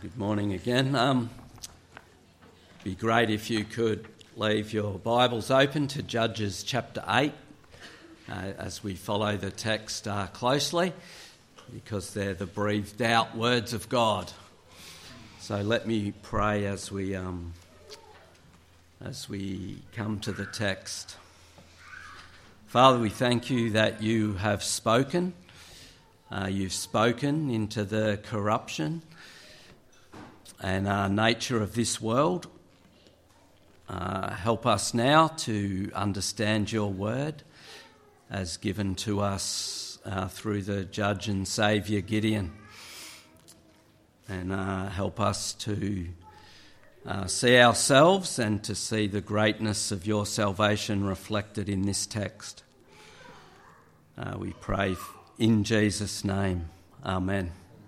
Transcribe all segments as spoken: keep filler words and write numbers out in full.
Good morning again. Um, it'd be great if you could leave your Bibles open to Judges chapter eight uh, as we follow the text uh, closely, because they're the breathed out words of God. So let me pray as we um, as we come to the text. Father, we thank you that you have spoken. Uh, you've spoken into the corruption and uh, nature of this world. Uh, help us now to understand your word as given to us uh, through the Judge and Saviour Gideon. And uh, help us to uh, see ourselves and to see the greatness of your salvation reflected in this text. Uh, we pray in Jesus' name. Amen.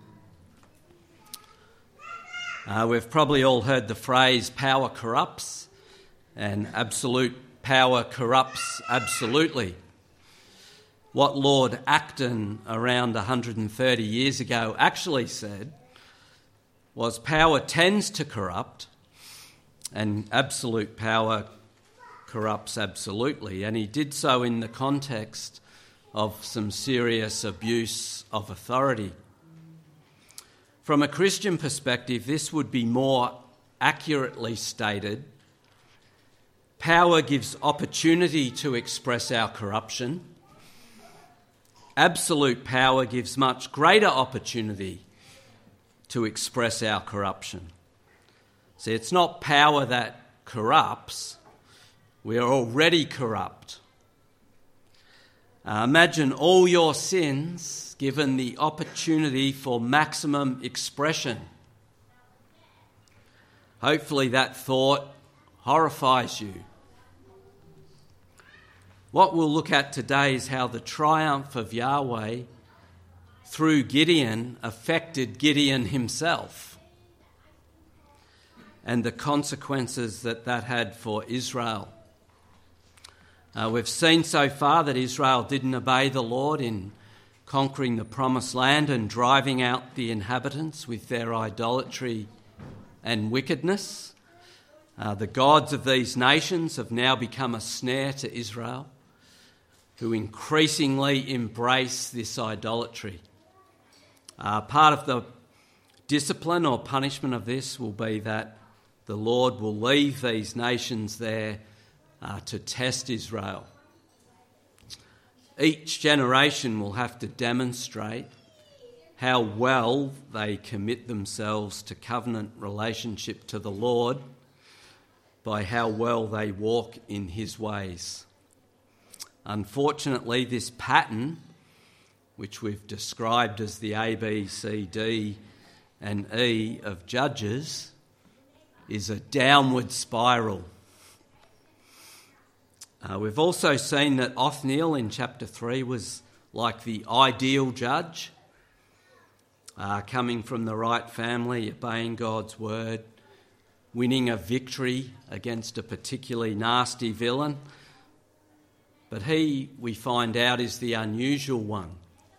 Uh, we've probably all heard the phrase power corrupts, and absolute power corrupts absolutely. What Lord Acton around one hundred thirty years ago actually said was power tends to corrupt and absolute power corrupts absolutely. And he did so in the context of some serious abuse of authority. From a Christian perspective, this would be more accurately stated. Power gives opportunity to express our corruption. Absolute power gives much greater opportunity to express our corruption. See, it's not power that corrupts. We are already corrupt. Uh, imagine all your sins given the opportunity for maximum expression. Hopefully that thought horrifies you. What we'll look at today is how the triumph of Yahweh through Gideon affected Gideon himself and the consequences that that had for Israel. Uh, we've seen so far that Israel didn't obey the Lord in conquering the promised land and driving out the inhabitants with their idolatry and wickedness. Uh, the gods of these nations have now become a snare to Israel, who increasingly embrace this idolatry. Uh, part of the discipline or punishment of this will be that the Lord will leave these nations there uh, to test Israel. Each generation will have to demonstrate how well they commit themselves to covenant relationship to the Lord by how well they walk in his ways. Unfortunately, this pattern, which we've described as the A, B, C, D and E of Judges, is a downward spiral. Uh, we've also seen that Othniel in chapter three was like the ideal judge, uh, coming from the right family, obeying God's word, winning a victory against a particularly nasty villain. But he, we find out, is the unusual one.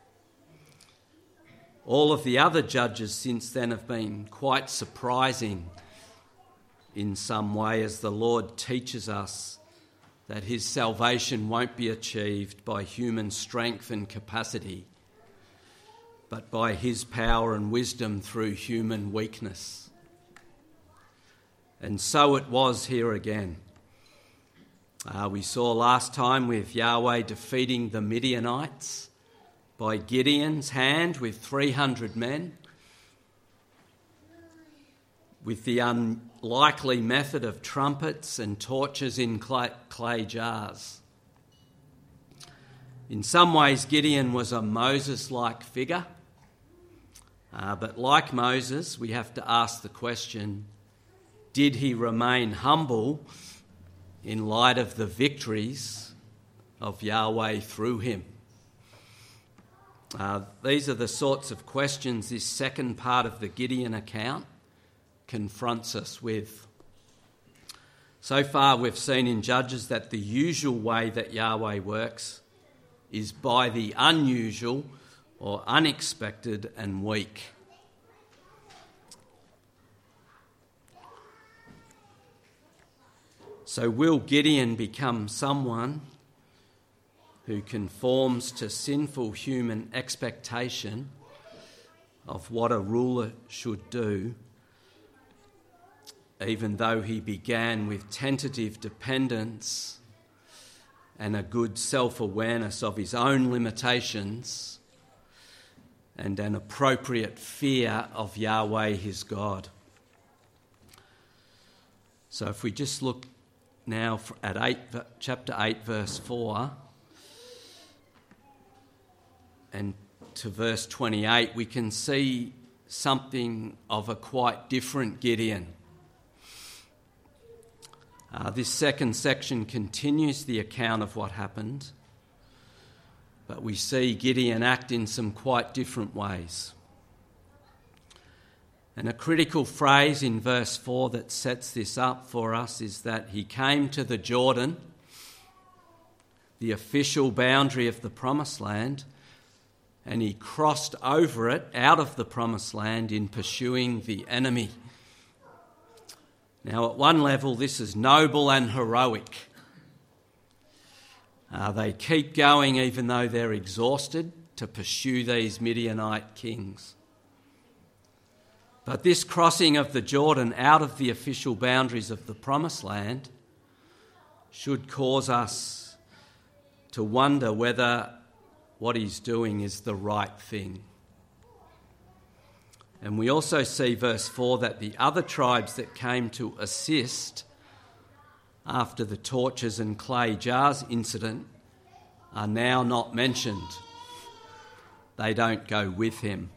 All of the other judges since then have been quite surprising in some way, as the Lord teaches us that his salvation won't be achieved by human strength and capacity, but by his power and wisdom through human weakness. And so it was here again. Uh, we saw last time with Yahweh defeating the Midianites by Gideon's hand with three hundred men, with the unlikely method of trumpets and torches in clay, clay jars. In some ways, Gideon was a Moses-like figure, uh, but like Moses, we have to ask the question, did he remain humble in light of the victories of Yahweh through him? Uh, these are the sorts of questions this second part of the Gideon account confronts us with. So far we've seen in Judges that the usual way that Yahweh works is by the unusual or unexpected and weak. So will Gideon become someone who conforms to sinful human expectation of what a ruler should do, even though he began with tentative dependence and a good self-awareness of his own limitations and an appropriate fear of Yahweh his God? So if we just look now at eight, chapter eight, verse four, and to verse twenty-eight, we can see something of a quite different Gideon. Uh, this second section continues the account of what happened, but we see Gideon act in some quite different ways. And a critical phrase in verse four that sets this up for us is that he came to the Jordan, the official boundary of the Promised Land, and he crossed over it out of the Promised Land in pursuing the enemy. Now, at one level, this is noble and heroic. Uh, they keep going even though they're exhausted to pursue these Midianite kings. But this crossing of the Jordan out of the official boundaries of the Promised Land should cause us to wonder whether what he's doing is the right thing. And we also see, verse four, that the other tribes that came to assist after the torches and clay jars incident are now not mentioned. They don't go with him.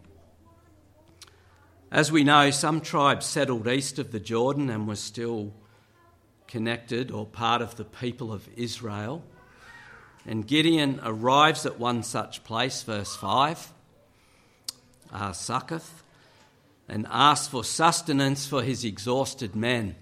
As we know, some tribes settled east of the Jordan and were still connected or part of the people of Israel. And Gideon arrives at one such place, verse five, uh, Succoth, and asks for sustenance for his exhausted men.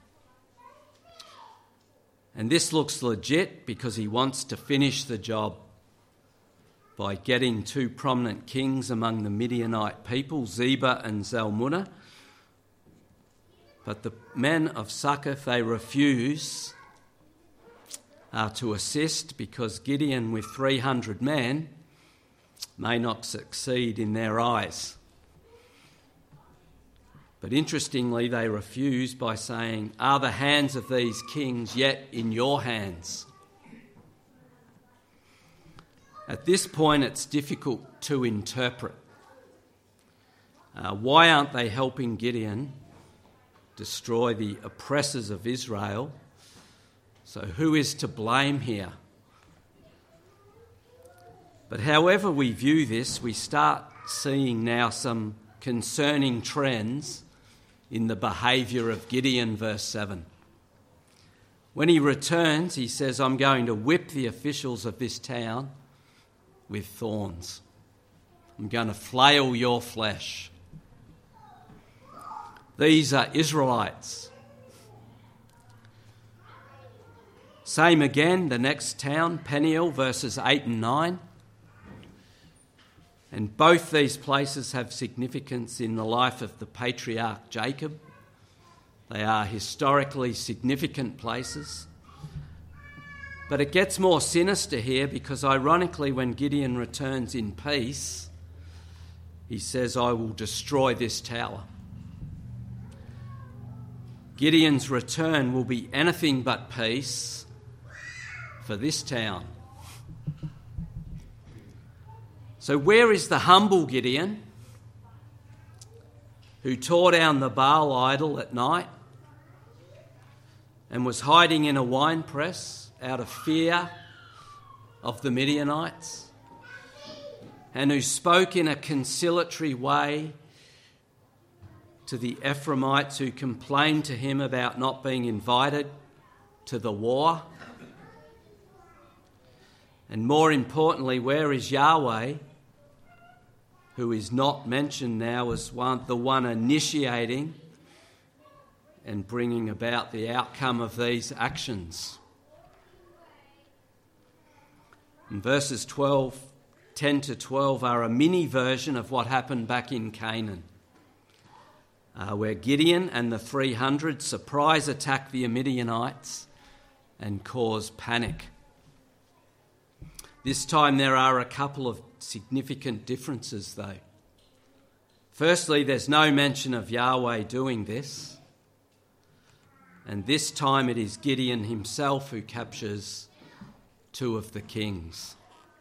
And this looks legit because he wants to finish the job by getting two prominent kings among the Midianite people, Zebah and Zalmunna. But the men of Succoth, they refuse uh, to assist because Gideon, with three hundred men, may not succeed in their eyes. But interestingly, they refuse by saying, "Are the hands of these kings yet in your hands?" At this point, it's difficult to interpret. Uh, why aren't they helping Gideon destroy the oppressors of Israel? So who is to blame here? But however we view this, we start seeing now some concerning trends in the behaviour of Gideon, verse seven. When he returns, he says, "I'm going to whip the officials of this town with thorns. I'm going to flail your flesh." These are Israelites. Same again, the next town, Peniel, verses eight and nine. And both these places have significance in the life of the patriarch Jacob. They are historically significant places. But it gets more sinister here because, ironically, when Gideon returns in peace, he says, "I will destroy this tower." Gideon's return will be anything but peace for this town. So where is the humble Gideon who tore down the Baal idol at night and was hiding in a wine press out of fear of the Midianites, and who spoke in a conciliatory way to the Ephraimites who complained to him about not being invited to the war? And more importantly, where is Yahweh, who is not mentioned now as one, the one initiating and bringing about the outcome of these actions? And verses twelve, ten to twelve are a mini version of what happened back in Canaan, uh, where Gideon and the three hundred surprise attack the Midianites and cause panic. This time there are a couple of significant differences though. Firstly, there's no mention of Yahweh doing this, and this time it is Gideon himself who captures two of the kings.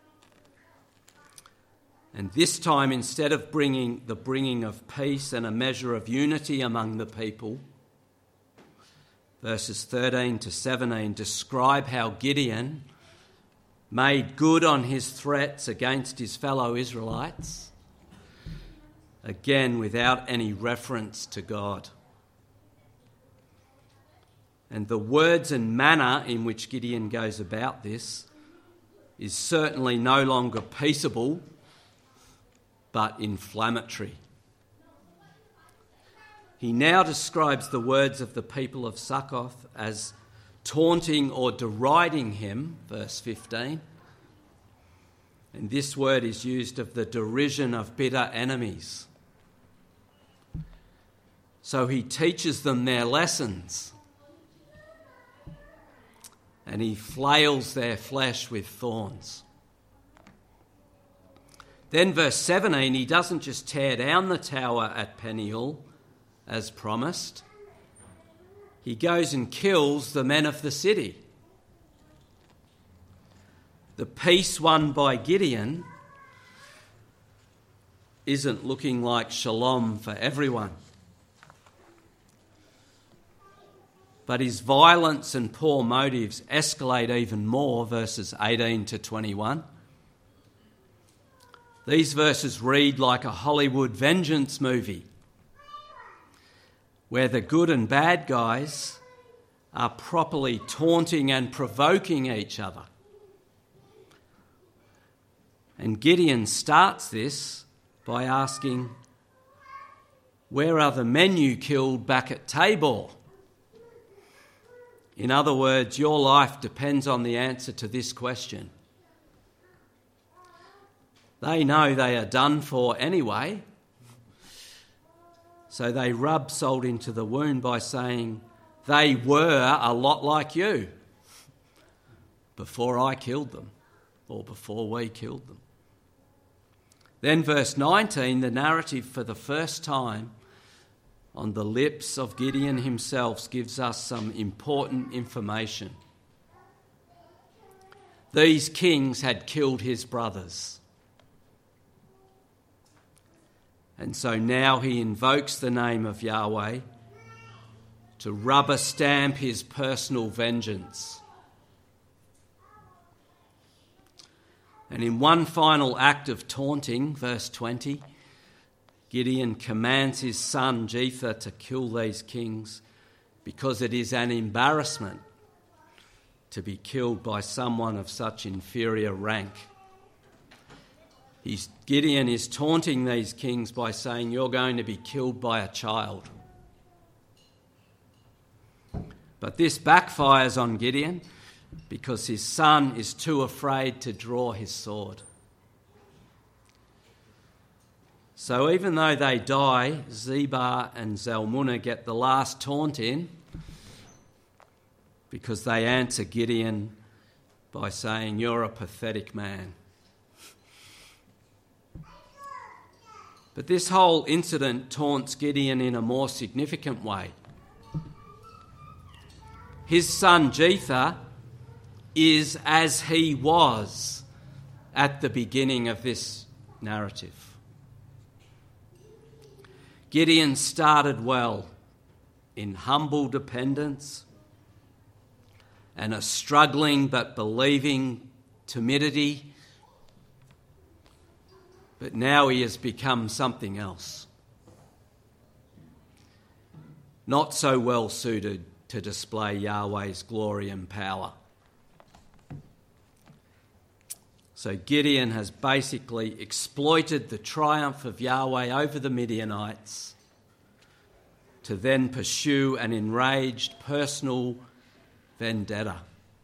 And this time, instead of bringing the bringing of peace and a measure of unity among the people, verses thirteen to seventeen describe how Gideon made good on his threats against his fellow Israelites, again without any reference to God. And the words and manner in which Gideon goes about this is certainly no longer peaceable, but inflammatory. He now describes the words of the people of Succoth as taunting or deriding him, verse fifteen. And this word is used of the derision of bitter enemies. So he teaches them their lessons, and he flails their flesh with thorns. Then verse seventeen, he doesn't just tear down the tower at Peniel as promised. He goes and kills the men of the city. The peace won by Gideon isn't looking like shalom for everyone. But his violence and poor motives escalate even more, verses eighteen to twenty-one. These verses read like a Hollywood vengeance movie, where the good and bad guys are properly taunting and provoking each other. And Gideon starts this by asking, "Where are the men you killed back at Tabor?" In other words, your life depends on the answer to this question. They know they are done for anyway, so they rub salt into the wound by saying, they were a lot like you before I killed them, or before we killed them. Then verse nineteen, the narrative for the first time on the lips of Gideon himself gives us some important information. These kings had killed his brothers. And so now he invokes the name of Yahweh to rubber stamp his personal vengeance. And in one final act of taunting, verse twenty, Gideon commands his son Jephthah to kill these kings because it is an embarrassment to be killed by someone of such inferior rank. He's, Gideon is taunting these kings by saying, you're going to be killed by a child. But this backfires on Gideon because his son is too afraid to draw his sword. So even though they die, Zebah and Zalmunna get the last taunt in because they answer Gideon by saying, you're a pathetic man. But this whole incident taunts Gideon in a more significant way. His son Jephthah is as he was at the beginning of this narrative. Gideon started well in humble dependence and a struggling but believing timidity. But now he has become something else. Not so well suited to display Yahweh's glory and power. So Gideon has basically exploited the triumph of Yahweh over the Midianites to then pursue an enraged personal vendetta.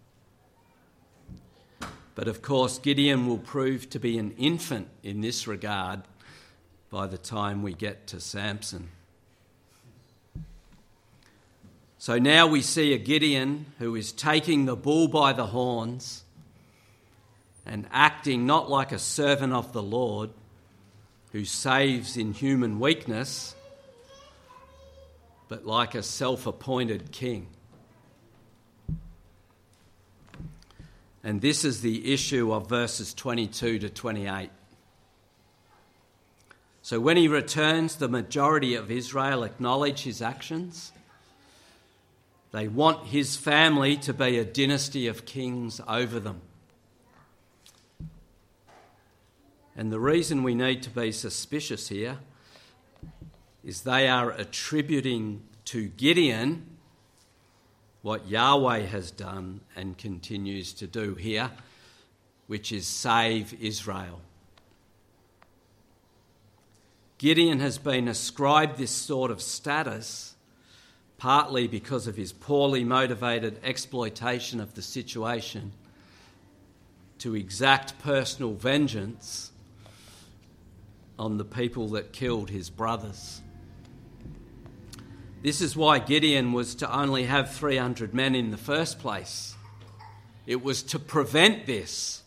But of course, Gideon will prove to be an infant in this regard by the time we get to Samson. So now we see a Gideon who is taking the bull by the horns and acting not like a servant of the Lord who saves in human weakness, but like a self-appointed king. And this is the issue of verses twenty-two to twenty-eight. So when he returns, the majority of Israel acknowledge his actions. They want his family to be a dynasty of kings over them. And the reason we need to be suspicious here is they are attributing to Gideon what Yahweh has done and continues to do here, which is save Israel. Gideon has been ascribed this sort of status partly because of his poorly motivated exploitation of the situation to exact personal vengeance on the people that killed his brothers. This is why Gideon was to only have three hundred men in the first place. It was to prevent this.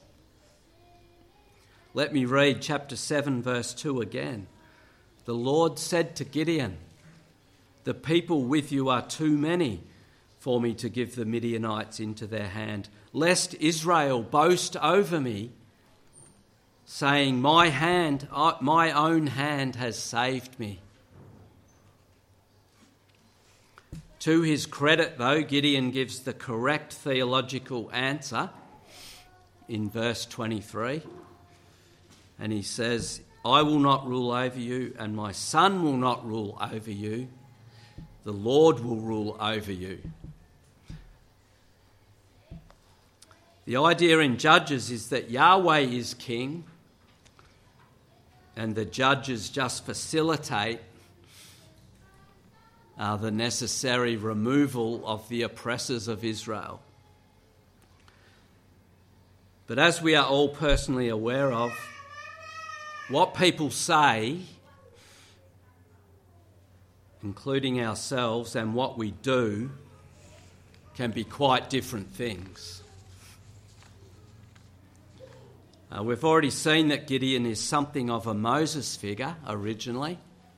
Let me read chapter seven, verse two again. The Lord said to Gideon, "The people with you are too many for me to give the Midianites into their hand, lest Israel boast over me, saying, my hand, my own hand has saved me." To his credit, though, Gideon gives the correct theological answer in verse twenty-three. And he says, "I will not rule over you, and my son will not rule over you. The Lord will rule over you." The idea in Judges is that Yahweh is king, and the judges just facilitate uh, the necessary removal of the oppressors of Israel. But as we are all personally aware of, what people say, including ourselves, and what we do can be quite different things. Uh, we've already seen that Gideon is something of a Moses figure originally,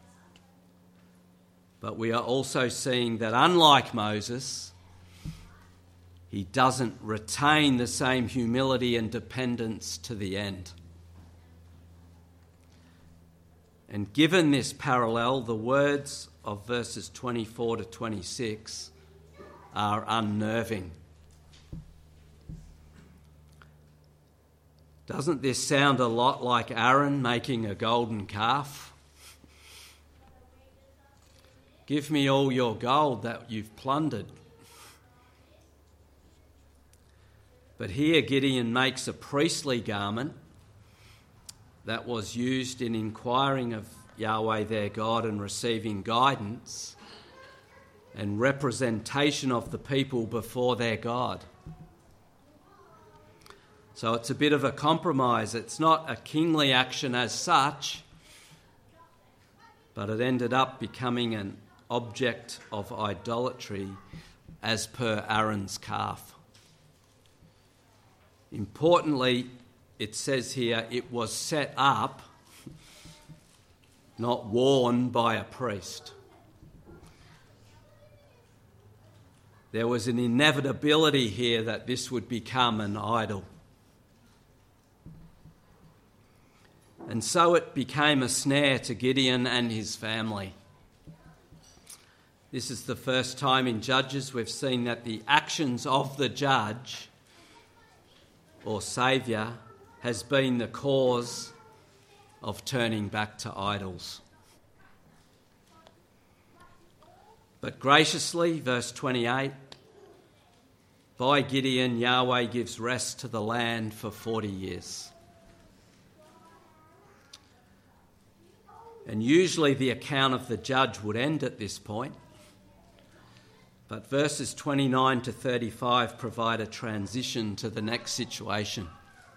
but we are also seeing that unlike Moses, he doesn't retain the same humility and dependence to the end. And given this parallel, the words of verses twenty-four to twenty-six are unnerving. Doesn't this sound a lot like Aaron making a golden calf? "Give me all your gold that you've plundered." But here Gideon makes a priestly garment that was used in inquiring of Yahweh their God and receiving guidance and representation of the people before their God. So it's a bit of a compromise. It's not a kingly action as such, but it ended up becoming an object of idolatry as per Aaron's calf. Importantly, it says here it was set up, not worn by a priest. There was an inevitability here that this would become an idol. And so it became a snare to Gideon and his family. This is the first time in Judges we've seen that the actions of the judge or saviour has been the cause of turning back to idols. But graciously, verse twenty-eight, by Gideon, Yahweh gives rest to the land for forty years. And usually the account of the judge would end at this point. But verses twenty-nine to thirty-five provide a transition to the next situation.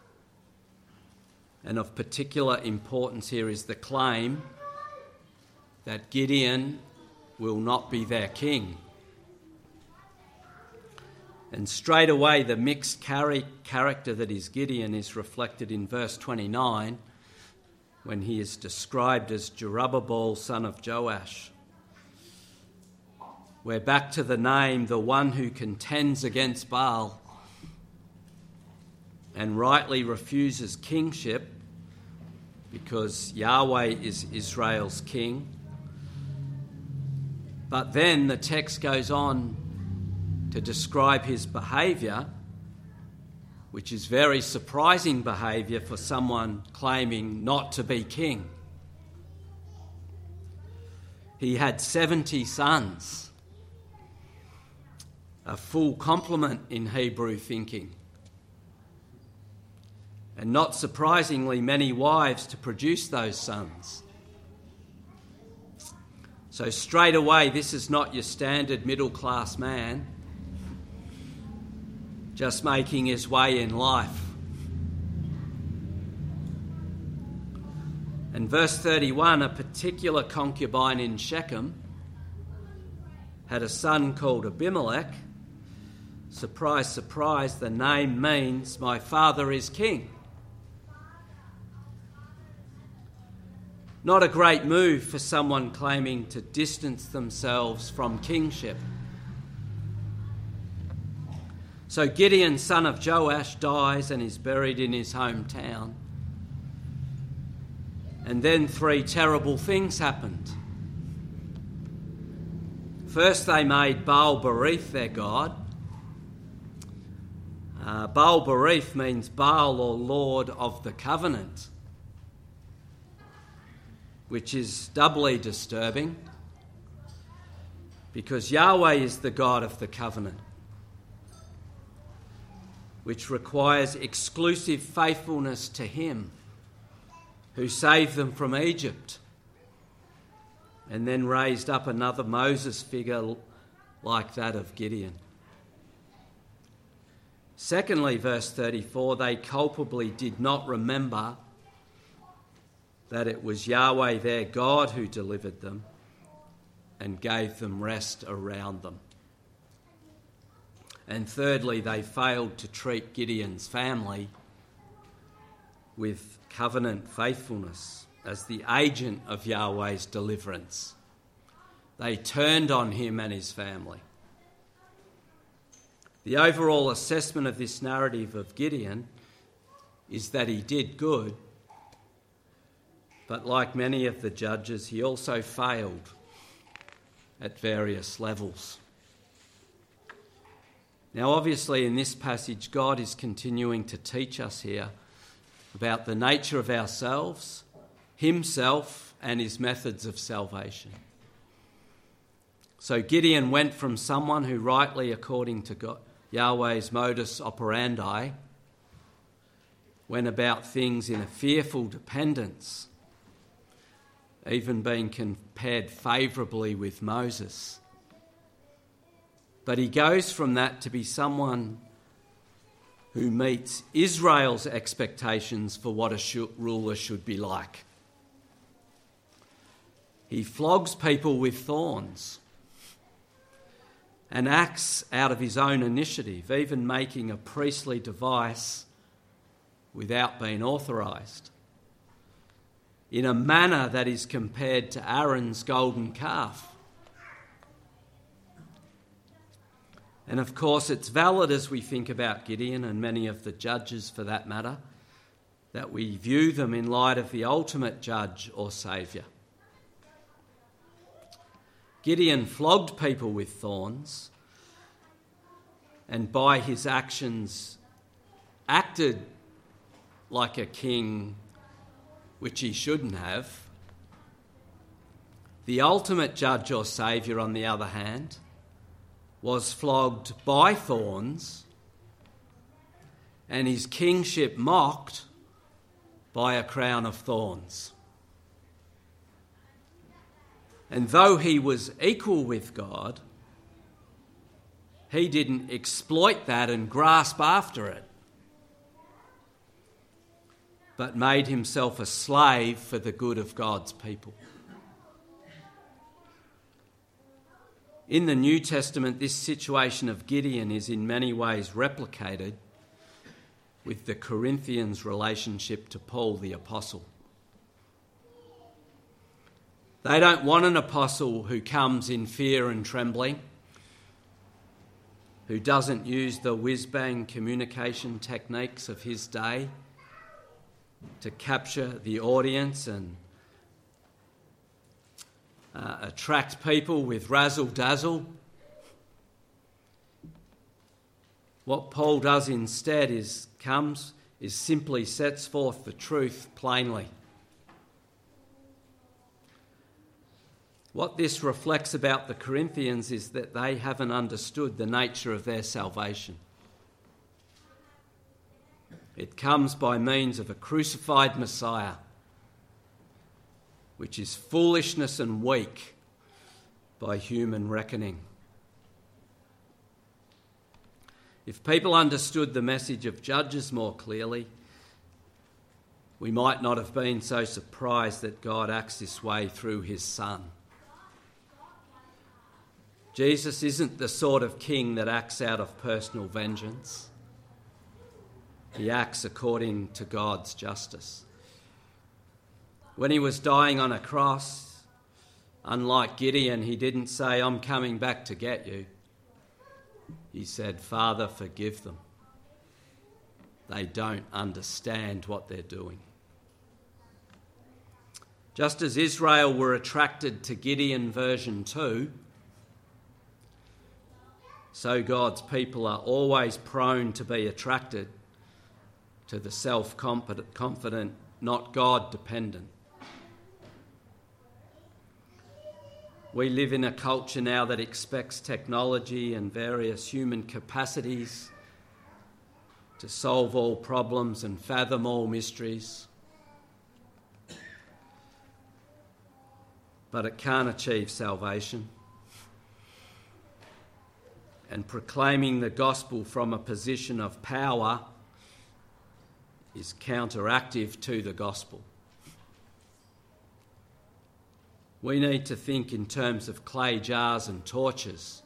And of particular importance here is the claim that Gideon will not be their king. And straight away the mixed char- character that is Gideon is reflected in verse twenty-nine when he is described as Jerubbaal, son of Joash. We're back to the name, the one who contends against Baal and rightly refuses kingship because Yahweh is Israel's king. But then the text goes on to describe his behaviour, which is very surprising behaviour for someone claiming not to be king. He had seventy sons, a full complement in Hebrew thinking, and not surprisingly many wives to produce those sons. So straight away, this is not your standard middle-class man just making his way in life. And verse thirty-one, a particular concubine in Shechem had a son called Abimelech. Surprise, surprise, the name means my father is king. Not a great move for someone claiming to distance themselves from kingship. So Gideon, son of Joash, dies and is buried in his hometown. And then three terrible things happened. First, they made Baal-berith their god. Uh, Baal-berith means Baal or Lord of the Covenant, which is doubly disturbing because Yahweh is the God of the covenant, which requires exclusive faithfulness to him who saved them from Egypt and then raised up another Moses figure like that of Gideon. Secondly, verse thirty-four, they culpably did not remember that it was Yahweh their God who delivered them and gave them rest around them. And thirdly, they failed to treat Gideon's family with covenant faithfulness as the agent of Yahweh's deliverance. They turned on him and his family. The overall assessment of this narrative of Gideon is that he did good, but like many of the judges, he also failed at various levels. Now, obviously, in this passage, God is continuing to teach us here about the nature of ourselves, himself, and his methods of salvation. So Gideon went from someone who rightly, according to God, Yahweh's modus operandi, went about things in a fearful dependence, even being compared favourably with Moses. But he goes from that to be someone who meets Israel's expectations for what a sh- ruler should be like. He flogs people with thorns and acts out of his own initiative, even making a priestly device without being authorised, in a manner that is compared to Aaron's golden calf. And of course, it's valid as we think about Gideon and many of the judges for that matter, that we view them in light of the ultimate judge or saviour. Gideon flogged people with thorns and by his actions acted like a king, which he shouldn't have. The ultimate judge or saviour, on the other hand, was flogged by thorns and his kingship mocked by a crown of thorns. And though he was equal with God, he didn't exploit that and grasp after it, but made himself a slave for the good of God's people. In the New Testament, this situation of Gideon is in many ways replicated with the Corinthians' relationship to Paul the Apostle. They don't want an apostle who comes in fear and trembling, who doesn't use the whiz-bang communication techniques of his day to capture the audience and uh, attract people with razzle-dazzle. What Paul does instead is comes is simply sets forth the truth plainly. What this reflects about the Corinthians is that they haven't understood the nature of their salvation. It comes by means of a crucified Messiah, which is foolishness and weak by human reckoning. If people understood the message of Judges more clearly, we might not have been so surprised that God acts this way through his Son. Jesus isn't the sort of king that acts out of personal vengeance. He acts according to God's justice. When he was dying on a cross, unlike Gideon, he didn't say, "I'm coming back to get you." He said, "Father, forgive them. They don't understand what they're doing." Just as Israel were attracted to Gideon version two, so God's people are always prone to be attracted to the self-confident, not God-dependent. We live in a culture now that expects technology and various human capacities to solve all problems and fathom all mysteries. But it can't achieve salvation. And proclaiming the gospel from a position of power is counteractive to the gospel. We need to think in terms of clay jars and torches.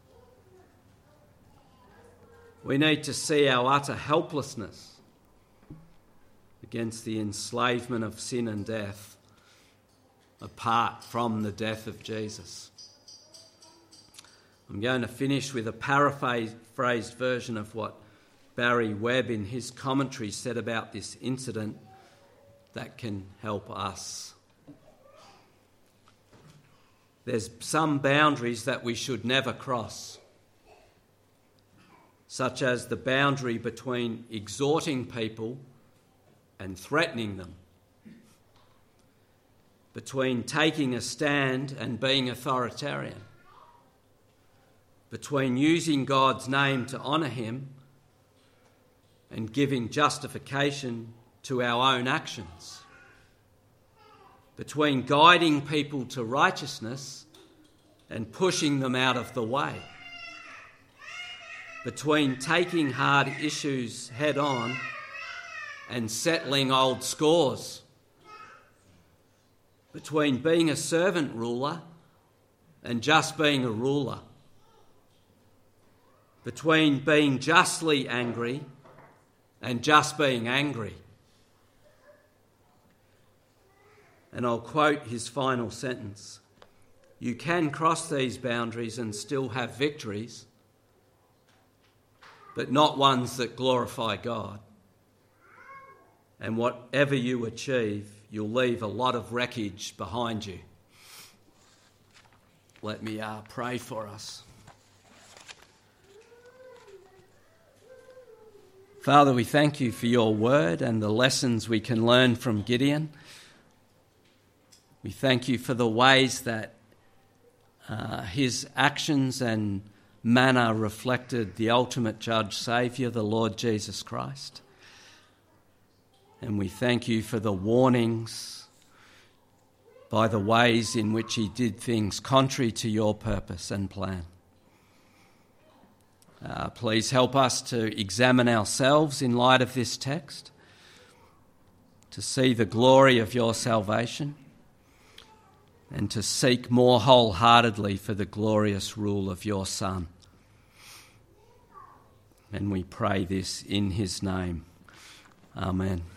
We need to see our utter helplessness against the enslavement of sin and death apart from the death of Jesus. I'm going to finish with a paraphrased version of what Barry Webb in his commentary said about this incident that can help us. There's some boundaries that we should never cross, such as the boundary between exhorting people and threatening them, between taking a stand and being authoritarian, between using God's name to honour him and giving justification to our own actions, between guiding people to righteousness and pushing them out of the way, between taking hard issues head on and settling old scores, between being a servant ruler and just being a ruler, between being justly angry and just being angry. And I'll quote his final sentence: "You can cross these boundaries and still have victories, but not ones that glorify God. And whatever you achieve, you'll leave a lot of wreckage behind you." Let me uh, pray for us. Father, we thank you for your word and the lessons we can learn from Gideon. We thank you for the ways that uh, his actions and manner reflected the ultimate judge, Saviour, the Lord Jesus Christ. And we thank you for the warnings by the ways in which he did things contrary to your purpose and plan. Uh, please help us to examine ourselves in light of this text, to see the glory of your salvation, and to seek more wholeheartedly for the glorious rule of your Son. And we pray this in his name. Amen.